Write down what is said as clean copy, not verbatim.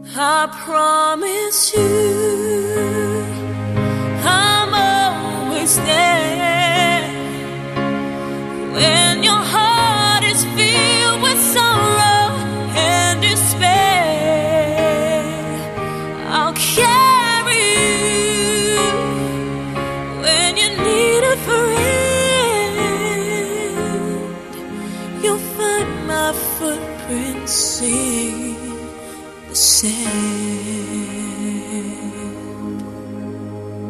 I promise you, I'm always there. When your heart is filled with sorrow and despair, I'll carry you. When you need a friend, you'll find my footprints in the sand.